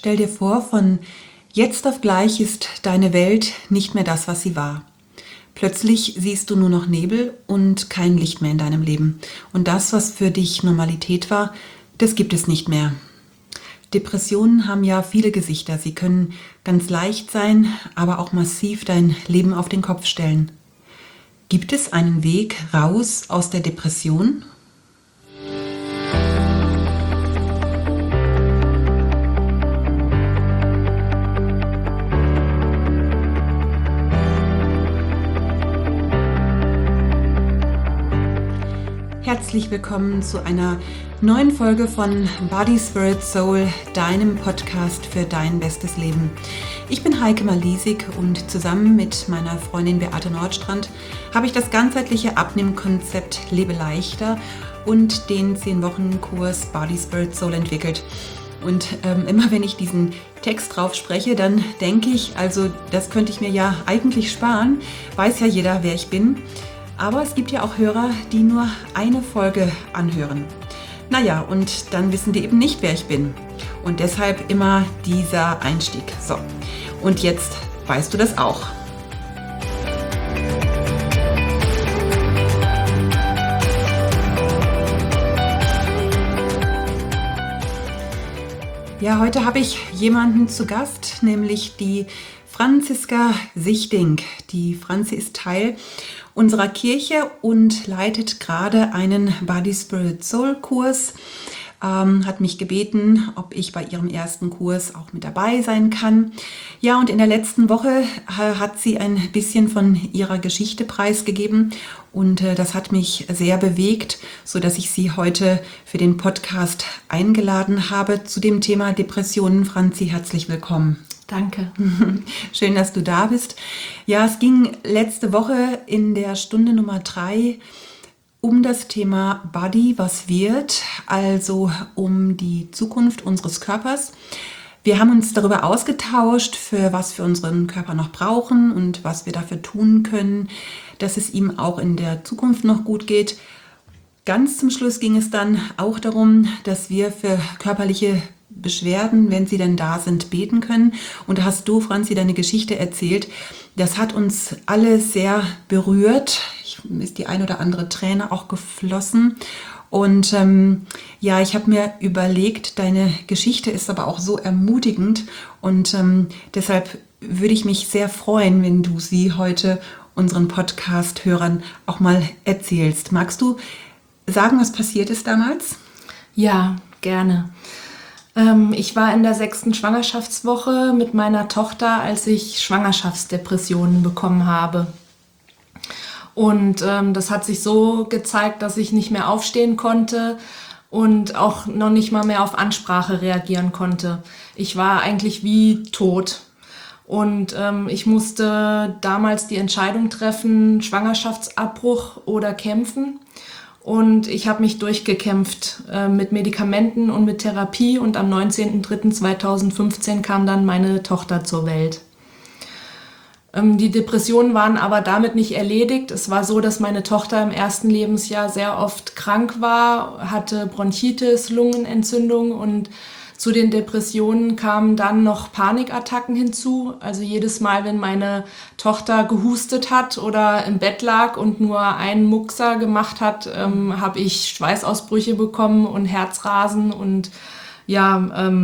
Stell dir vor, von jetzt auf gleich ist deine Welt nicht mehr das, was sie war. Plötzlich siehst du nur noch Nebel und kein Licht mehr in deinem Leben. Und das, was für dich Normalität war, das gibt es nicht mehr. Depressionen haben ja viele Gesichter. Sie können ganz leicht sein, aber auch massiv dein Leben auf den Kopf stellen. Gibt es einen Weg raus aus der Depression? Herzlich willkommen zu einer neuen Folge von Body, Spirit, Soul, deinem Podcast für dein bestes Leben. Ich bin Heike Malisig und zusammen mit meiner Freundin Beate Nordstrand habe ich das ganzheitliche Abnehmkonzept Lebe leichter und den 10-Wochen-Kurs Body, Spirit, Soul entwickelt. Und immer wenn ich diesen Text drauf spreche, dann denke ich, also das könnte ich mir ja eigentlich sparen, weiß ja jeder, wer ich bin. Aber es gibt ja auch Hörer, die nur eine Folge anhören. Naja, und dann wissen die eben nicht, wer ich bin. Und deshalb immer dieser Einstieg. So, und jetzt weißt du das auch. Ja, heute habe ich jemanden zu Gast, nämlich die Franziska Sichting. Die Franzi ist Teil unserer Kirche und leitet gerade einen Body Spirit Soul Kurs, hat mich gebeten, ob ich bei ihrem ersten Kurs auch mit dabei sein kann. Ja, und in der letzten Woche hat sie ein bisschen von ihrer Geschichte preisgegeben und das hat mich sehr bewegt, sodass ich sie heute für den Podcast eingeladen habe zu dem Thema Depressionen. Franzi, herzlich willkommen. Danke. Schön, dass du da bist. Ja, es ging letzte Woche in der Stunde Nummer 3 um das Thema Body, was wird, also um die Zukunft unseres Körpers. Wir haben uns darüber ausgetauscht, für was wir unseren Körper noch brauchen und was wir dafür tun können, dass es ihm auch in der Zukunft noch gut geht. Ganz zum Schluss ging es dann auch darum, dass wir für körperliche Beschwerden, wenn sie denn da sind, beten können. Und da hast du, Franzi, deine Geschichte erzählt. Das hat uns alle sehr berührt. Ist die ein oder andere Träne auch geflossen. Und ja, ich habe mir überlegt, deine Geschichte ist aber auch so ermutigend. Und deshalb würde ich mich sehr freuen, wenn du sie heute unseren Podcast-Hörern auch mal erzählst. Magst du sagen, was passiert ist damals? Ja, gerne. Ich war in der 6. Schwangerschaftswoche mit meiner Tochter, als ich Schwangerschaftsdepressionen bekommen habe. Und das hat sich so gezeigt, dass ich nicht mehr aufstehen konnte und auch noch nicht mal mehr auf Ansprache reagieren konnte. Ich war eigentlich wie tot. Und ich musste damals die Entscheidung treffen, Schwangerschaftsabbruch oder kämpfen. Und ich habe mich durchgekämpft mit Medikamenten und mit Therapie. Und am 19.03.2015 kam dann meine Tochter zur Welt. Die Depressionen waren aber damit nicht erledigt. Es war so, dass meine Tochter im ersten Lebensjahr sehr oft krank war, hatte Bronchitis, Lungenentzündung und zu den Depressionen kamen dann noch Panikattacken hinzu. Also jedes Mal, wenn meine Tochter gehustet hat oder im Bett lag und nur einen Muckser gemacht hat, habe ich Schweißausbrüche bekommen und Herzrasen. Und ja,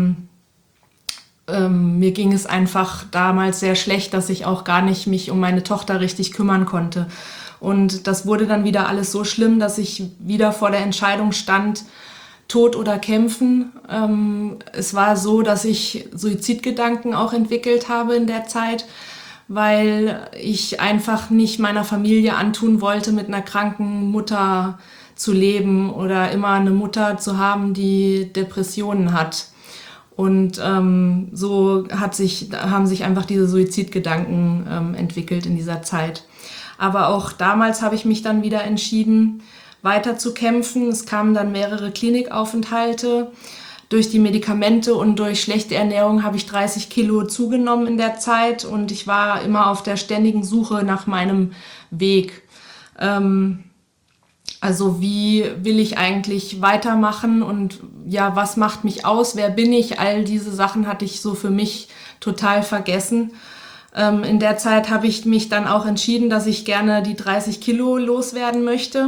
mir ging es einfach damals sehr schlecht, dass ich auch gar nicht mich um meine Tochter richtig kümmern konnte. Und das wurde dann wieder alles so schlimm, dass ich wieder vor der Entscheidung stand, Tod oder kämpfen. Es war so, dass ich Suizidgedanken auch entwickelt habe in der Zeit, weil ich einfach nicht meiner Familie antun wollte, mit einer kranken Mutter zu leben oder immer eine Mutter zu haben, die Depressionen hat. Und so haben sich einfach diese Suizidgedanken entwickelt in dieser Zeit. Aber auch damals habe ich mich dann wieder entschieden, weiter zu kämpfen. Es kamen dann mehrere Klinikaufenthalte. Durch die Medikamente und durch schlechte Ernährung habe ich 30 Kilo zugenommen in der Zeit und ich war immer auf der ständigen Suche nach meinem Weg. Also wie will ich eigentlich weitermachen und ja, was macht mich aus, wer bin ich? All diese Sachen hatte ich so für mich total vergessen. In der Zeit habe ich mich dann auch entschieden, dass ich gerne die 30 Kilo loswerden möchte.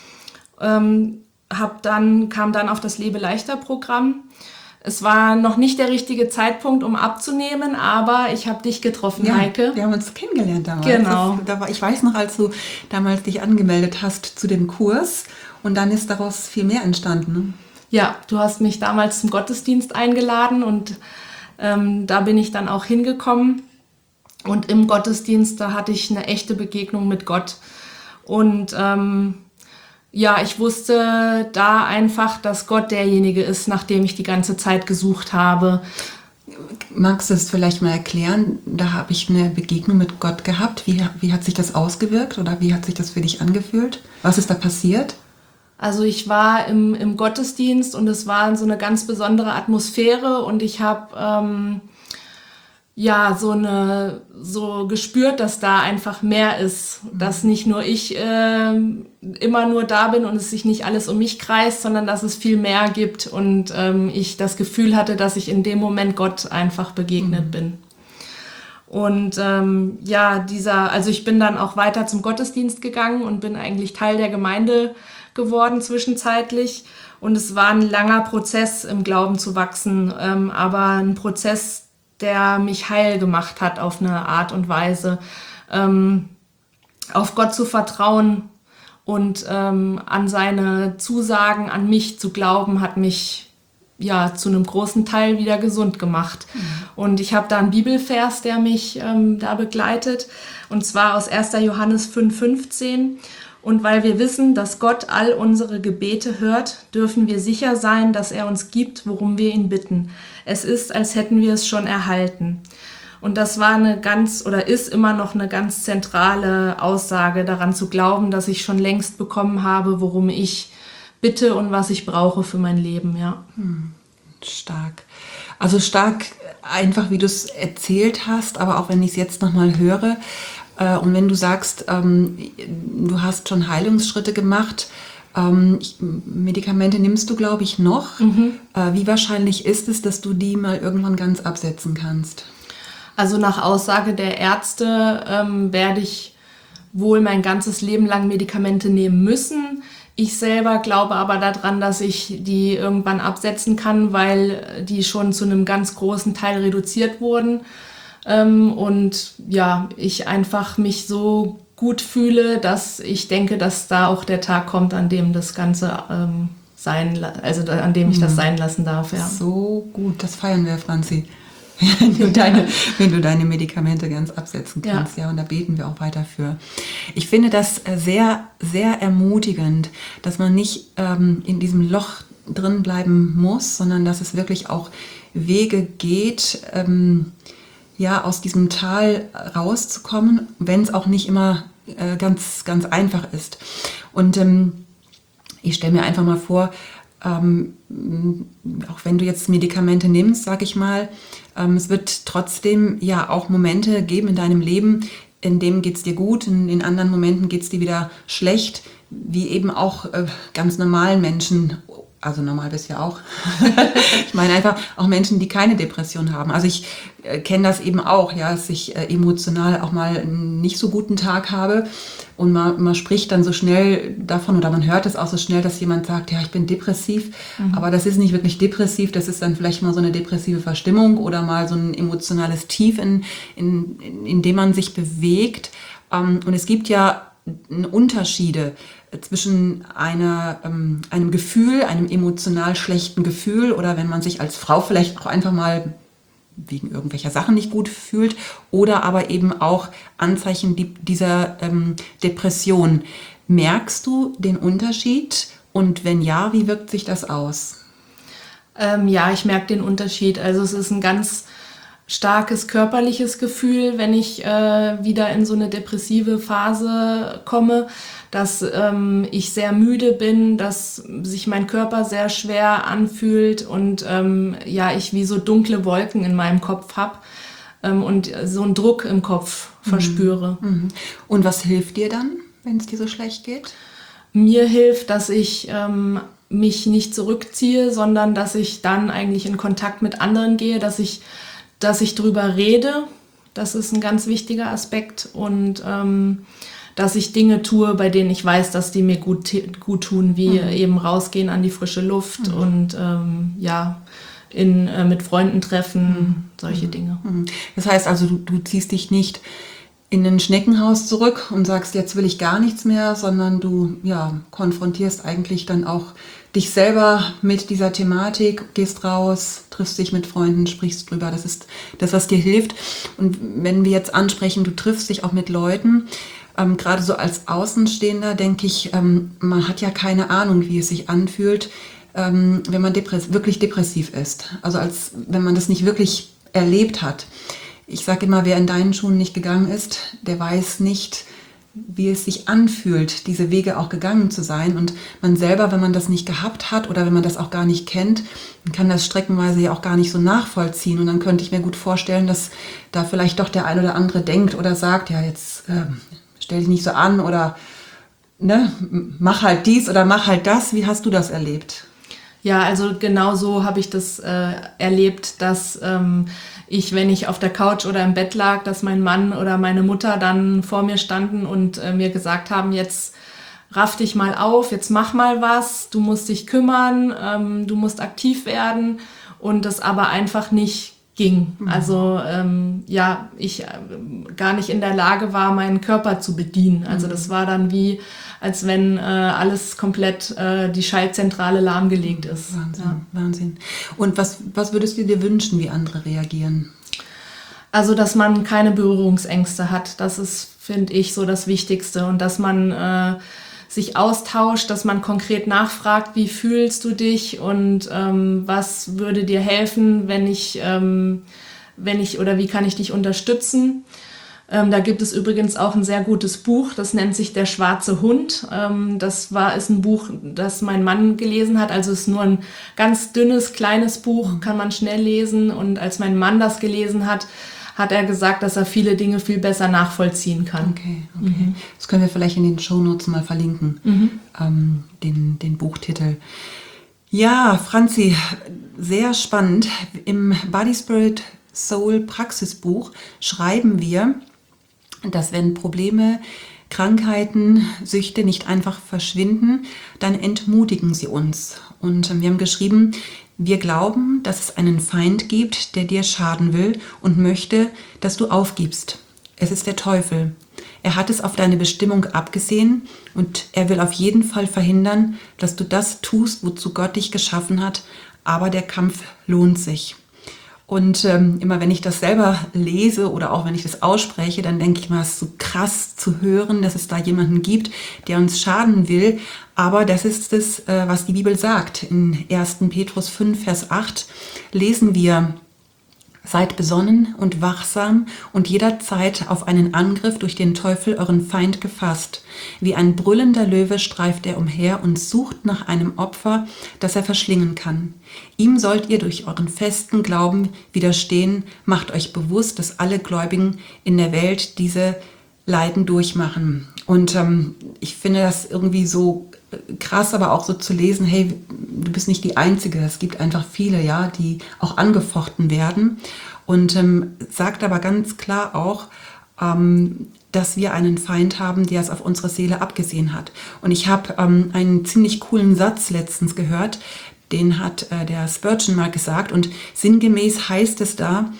Kam dann auf das Lebe-leichter-Programm. Es war noch nicht der richtige Zeitpunkt, um abzunehmen, aber ich habe dich getroffen, Ja, Heike. wir haben uns kennengelernt damals. Genau. Ich weiß noch, als du damals dich angemeldet hast zu dem Kurs und dann ist daraus viel mehr entstanden. Ne? Ja, du hast mich damals zum Gottesdienst eingeladen und da bin ich dann auch hingekommen. Und im Gottesdienst, da hatte ich eine echte Begegnung mit Gott. Und ja, ich wusste da einfach, dass Gott derjenige ist, nach dem ich die ganze Zeit gesucht habe. Magst du es vielleicht mal erklären? Da habe ich eine Begegnung mit Gott gehabt. Wie hat sich das ausgewirkt oder wie hat sich das für dich angefühlt? Was ist da passiert? Also ich war im Gottesdienst und es war so eine ganz besondere Atmosphäre und ich habe ja so gespürt, dass da einfach mehr ist, dass nicht nur ich immer nur da bin und es sich nicht alles um mich kreist, sondern dass es viel mehr gibt und ich das Gefühl hatte, dass ich in dem Moment Gott einfach begegnet bin. Und ja, also ich bin dann auch weiter zum Gottesdienst gegangen und bin eigentlich Teil der Gemeinde geworden zwischenzeitlich. Und es war ein langer Prozess, im Glauben zu wachsen, aber ein Prozess, der mich heil gemacht hat auf eine Art und Weise, auf Gott zu vertrauen und an seine Zusagen, an mich zu glauben, hat mich ja zu einem großen Teil wieder gesund gemacht. Und ich habe da einen Bibelvers, der mich da begleitet, und zwar aus 1. Johannes 5,15. Und weil wir wissen, dass Gott all unsere Gebete hört, dürfen wir sicher sein, dass er uns gibt, worum wir ihn bitten. Es ist, als hätten wir es schon erhalten. Und das war ist immer noch eine ganz zentrale Aussage, daran zu glauben, dass ich schon längst bekommen habe, worum ich bitte und was ich brauche für mein Leben, ja. Stark. Also stark einfach, wie du es erzählt hast, aber auch wenn ich es jetzt nochmal höre, und wenn du sagst, du hast schon Heilungsschritte gemacht, Medikamente nimmst du, glaube ich, noch. Wie wahrscheinlich ist es, dass du die mal irgendwann ganz absetzen kannst? Also nach Aussage der Ärzte werde ich wohl mein ganzes Leben lang Medikamente nehmen müssen. Ich selber glaube aber daran, dass ich die irgendwann absetzen kann, weil die schon zu einem ganz großen Teil reduziert wurden. Und ja, ich einfach mich so gut fühle, dass ich denke, dass da auch der Tag kommt, an dem das Ganze an dem ich das sein lassen darf. Ja. So gut, das feiern wir, Franzi. wenn du deine Medikamente ganz absetzen kannst, ja, und da beten wir auch weiter für. Ich finde das sehr, sehr ermutigend, dass man nicht in diesem Loch drin bleiben muss, sondern dass es wirklich auch Wege geht, aus diesem Tal rauszukommen, wenn es auch nicht immer ganz, ganz einfach ist. Und ich stelle mir einfach mal vor, auch wenn du jetzt Medikamente nimmst, sag ich mal, es wird trotzdem ja auch Momente geben in deinem Leben, in denen geht es dir gut, in anderen Momenten geht es dir wieder schlecht, wie eben auch ganz normalen Menschen. Also normal bist du ja auch. Ich meine einfach auch Menschen, die keine Depression haben. Also ich kenne das eben auch, ja, dass ich emotional auch mal einen nicht so guten Tag habe und man spricht dann so schnell davon oder man hört es auch so schnell, dass jemand sagt, ja, ich bin depressiv, aber das ist nicht wirklich depressiv, das ist dann vielleicht mal so eine depressive Verstimmung oder mal so ein emotionales Tief, in dem man sich bewegt. Und es gibt ja Unterschiede zwischen einem Gefühl, einem emotional schlechten Gefühl oder wenn man sich als Frau vielleicht auch einfach mal wegen irgendwelcher Sachen nicht gut fühlt oder aber eben auch Anzeichen dieser Depression. Merkst du den Unterschied und wenn ja, wie wirkt sich das aus? Ja, ich merke den Unterschied. Also es ist ein ganz starkes körperliches Gefühl, wenn ich wieder in so eine depressive Phase komme, dass ich sehr müde bin, dass sich mein Körper sehr schwer anfühlt und ich wie so dunkle Wolken in meinem Kopf habe und so einen Druck im Kopf verspüre. Und was hilft dir dann, wenn es dir so schlecht geht? mir hilft, dass ich mich nicht zurückziehe, sondern dass ich dann eigentlich in Kontakt mit anderen gehe, dass ich drüber rede. Das ist ein ganz wichtiger Aspekt. Und dass ich Dinge tue, bei denen ich weiß, dass die mir gut tun, wie eben rausgehen an die frische Luft und mit Freunden treffen, solche Dinge. Das heißt also, du ziehst dich nicht in ein Schneckenhaus zurück und sagst, jetzt will ich gar nichts mehr, sondern du konfrontierst eigentlich dann auch dich selber mit dieser Thematik, gehst raus, triffst dich mit Freunden, sprichst drüber. Das ist das, was dir hilft. Und wenn wir jetzt ansprechen, du triffst dich auch mit Leuten, gerade so als Außenstehender, denke ich, man hat ja keine Ahnung, wie es sich anfühlt, wenn man wirklich depressiv ist. Also als wenn man das nicht wirklich erlebt hat. Ich sage immer, wer in deinen Schuhen nicht gegangen ist, der weiß nicht, wie es sich anfühlt, diese Wege auch gegangen zu sein. Und man selber, wenn man das nicht gehabt hat oder wenn man das auch gar nicht kennt, kann das streckenweise ja auch gar nicht so nachvollziehen. Und dann könnte ich mir gut vorstellen, dass da vielleicht doch der ein oder andere denkt oder sagt, ja, jetzt stell dich nicht so an oder ne, mach halt dies oder mach halt das. Wie hast du das erlebt? Ja, also genau so habe ich das erlebt, dass ich, wenn ich auf der Couch oder im Bett lag, dass mein Mann oder meine Mutter dann vor mir standen und mir gesagt haben, jetzt raff dich mal auf, jetzt mach mal was, du musst dich kümmern, du musst aktiv werden und das aber einfach nicht ging. Also ich gar nicht in der Lage war, meinen Körper zu bedienen. Also das war dann wie, als wenn alles komplett die Schaltzentrale lahmgelegt ist. Wahnsinn. Und was würdest du dir wünschen, wie andere reagieren? Also, dass man keine Berührungsängste hat. Das ist, finde ich, so das Wichtigste. Und dass man sich austauscht, dass man konkret nachfragt, wie fühlst du dich und was würde dir helfen, wenn ich oder wie kann ich dich unterstützen. Da gibt es übrigens auch ein sehr gutes Buch, das nennt sich Der schwarze Hund. Ist ein Buch, das mein Mann gelesen hat. Also es ist nur ein ganz dünnes, kleines Buch, kann man schnell lesen. Und als mein Mann das gelesen hat, hat er gesagt, dass er viele Dinge viel besser nachvollziehen kann. Okay. Das können wir vielleicht in den Shownotes mal verlinken, den Buchtitel. Ja, Franzi, sehr spannend. Im Body Spirit Soul Praxisbuch schreiben wir, dass wenn Probleme, Krankheiten, Süchte nicht einfach verschwinden, dann entmutigen sie uns. Und wir haben geschrieben, wir glauben, dass es einen Feind gibt, der dir schaden will und möchte, dass du aufgibst. Es ist der Teufel. Er hat es auf deine Bestimmung abgesehen und er will auf jeden Fall verhindern, dass du das tust, wozu Gott dich geschaffen hat. Aber der Kampf lohnt sich. Und immer wenn ich das selber lese oder auch wenn ich das ausspreche, dann denke ich mal, es ist so krass zu hören, dass es da jemanden gibt, der uns schaden will. Aber das ist es, was die Bibel sagt. In 1. Petrus 5, Vers 8 lesen wir: Seid besonnen und wachsam und jederzeit auf einen Angriff durch den Teufel, euren Feind, gefasst. Wie ein brüllender Löwe streift er umher und sucht nach einem Opfer, das er verschlingen kann. Ihm sollt ihr durch euren festen Glauben widerstehen. Macht euch bewusst, dass alle Gläubigen in der Welt diese Leiden durchmachen. Und ich finde das irgendwie so krass, aber auch so zu lesen, hey, du bist nicht die Einzige, es gibt einfach viele, ja, die auch angefochten werden. Und sagt aber ganz klar auch, dass wir einen Feind haben, der es auf unsere Seele abgesehen hat. Und ich habe einen ziemlich coolen Satz letztens gehört, den hat der Spurgeon mal gesagt und sinngemäß heißt es da,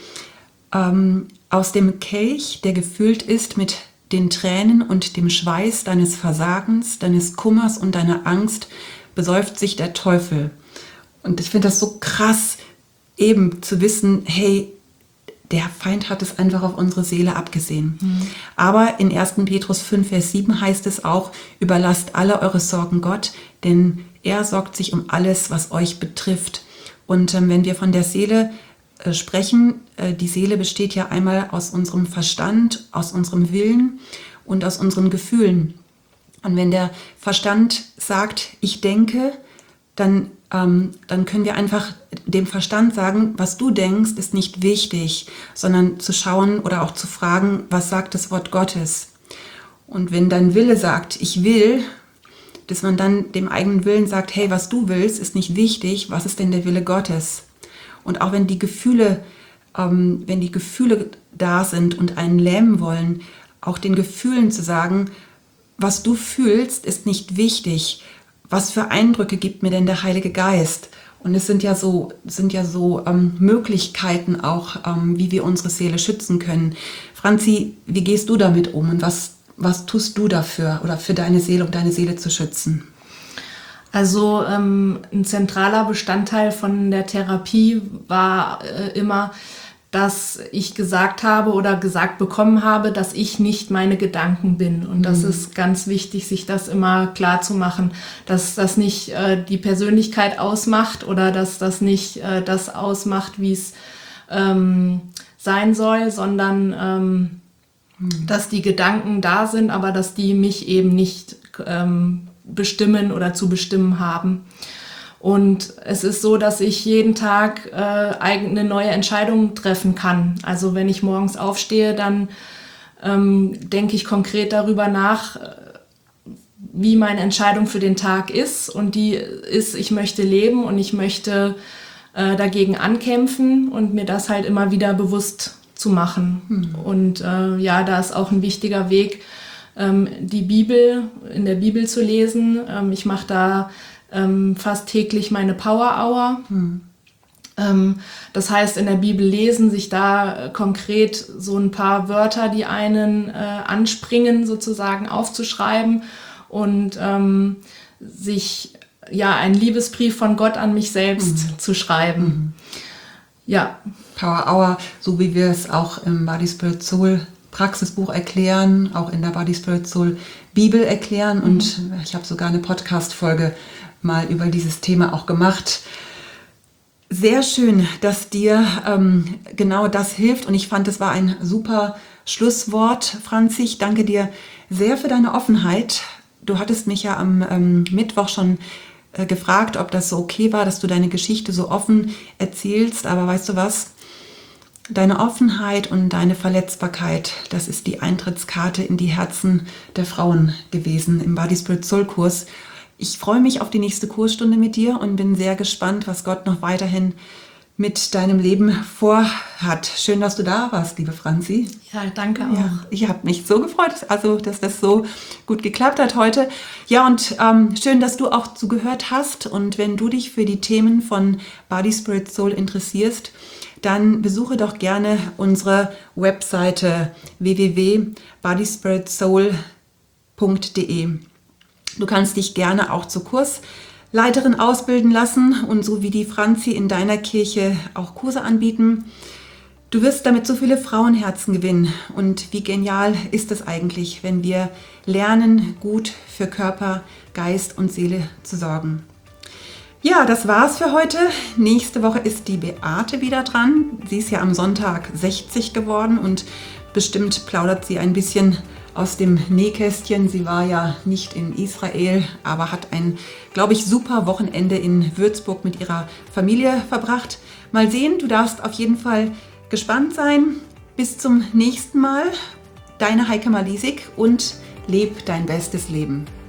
aus dem Kelch, der gefüllt ist mit den Tränen und dem Schweiß deines Versagens, deines Kummers und deiner Angst, besäuft sich der Teufel. Und ich finde das so krass, eben zu wissen, hey, der Feind hat es einfach auf unsere Seele abgesehen. Aber in 1. Petrus 5, Vers 7 heißt es auch, überlasst alle eure Sorgen Gott, denn er sorgt sich um alles, was euch betrifft. Und wenn wir von der Seele sprechen, die Seele besteht ja einmal aus unserem Verstand, aus unserem Willen und aus unseren Gefühlen. Und wenn der Verstand sagt, ich denke, dann können wir einfach dem Verstand sagen, was du denkst, ist nicht wichtig, sondern zu schauen oder auch zu fragen, was sagt das Wort Gottes. Und wenn dein Wille sagt, ich will, dass man dann dem eigenen Willen sagt, hey, was du willst, ist nicht wichtig, was ist denn der Wille Gottes? Und auch wenn die Gefühle da sind und einen lähmen wollen, auch den Gefühlen zu sagen, was du fühlst, ist nicht wichtig. Was für Eindrücke gibt mir denn der Heilige Geist? Und es sind ja so Möglichkeiten auch, wie wir unsere Seele schützen können. Franzi, wie gehst du damit um und was tust du dafür oder für deine Seele, um deine Seele zu schützen? Also ein zentraler Bestandteil von der Therapie war immer, dass ich gesagt habe oder gesagt bekommen habe, dass ich nicht meine Gedanken bin. Und das ist ganz wichtig, sich das immer klar zu machen, dass das nicht die Persönlichkeit ausmacht oder dass das nicht das ausmacht, wie es sein soll, sondern dass die Gedanken da sind, aber dass die mich eben nicht bestimmen oder zu bestimmen haben. Und es ist so, dass ich jeden Tag eigene neue Entscheidungen treffen kann. Also wenn ich morgens aufstehe, dann denke ich konkret darüber nach, wie meine Entscheidung für den Tag ist. Und die ist, ich möchte leben und ich möchte dagegen ankämpfen und mir das halt immer wieder bewusst zu machen. Und da ist auch ein wichtiger Weg, die Bibel, in der Bibel zu lesen. Ich mache da fast täglich meine Power Hour. Das heißt, in der Bibel lesen, sich da konkret so ein paar Wörter, die einen anspringen, sozusagen aufzuschreiben und sich einen Liebesbrief von Gott an mich selbst zu schreiben. Ja. Power Hour, so wie wir es auch im Body Spirit Soul Praxisbuch erklären, auch in der Body Spirit Soul Bibel erklären und ich habe sogar eine Podcast-Folge mal über dieses Thema auch gemacht. Sehr schön, dass dir genau das hilft und ich fand, es war ein super Schlusswort, Franzi. Ich danke dir sehr für deine Offenheit. Du hattest mich ja am Mittwoch schon gefragt, ob das so okay war, dass du deine Geschichte so offen erzählst, aber weißt du was? Deine Offenheit und deine Verletzbarkeit, das ist die Eintrittskarte in die Herzen der Frauen gewesen im Body Spirit Soul Kurs. Ich freue mich auf die nächste Kursstunde mit dir und bin sehr gespannt, was Gott noch weiterhin mit deinem Leben vorhat. Schön, dass du da warst, liebe Franzi. Ja, danke auch. Ja, ich habe mich so gefreut, dass das so gut geklappt hat heute. Ja, und schön, dass du auch zugehört hast. Und wenn du dich für die Themen von Body Spirit Soul interessierst, dann besuche doch gerne unsere Webseite www.bodyspiritsoul.de. Du kannst dich gerne auch zur Kursleiterin ausbilden lassen und so wie die Franzi in deiner Kirche auch Kurse anbieten. Du wirst damit so viele Frauenherzen gewinnen. Und wie genial ist es eigentlich, wenn wir lernen, gut für Körper, Geist und Seele zu sorgen. Ja, das war's für heute. Nächste Woche ist die Beate wieder dran. Sie ist ja am Sonntag 60 geworden und bestimmt plaudert sie ein bisschen aus dem Nähkästchen. Sie war ja nicht in Israel, aber hat ein, glaube ich, super Wochenende in Würzburg mit ihrer Familie verbracht. Mal sehen, du darfst auf jeden Fall gespannt sein. Bis zum nächsten Mal. Deine Heike Malisik und leb dein bestes Leben.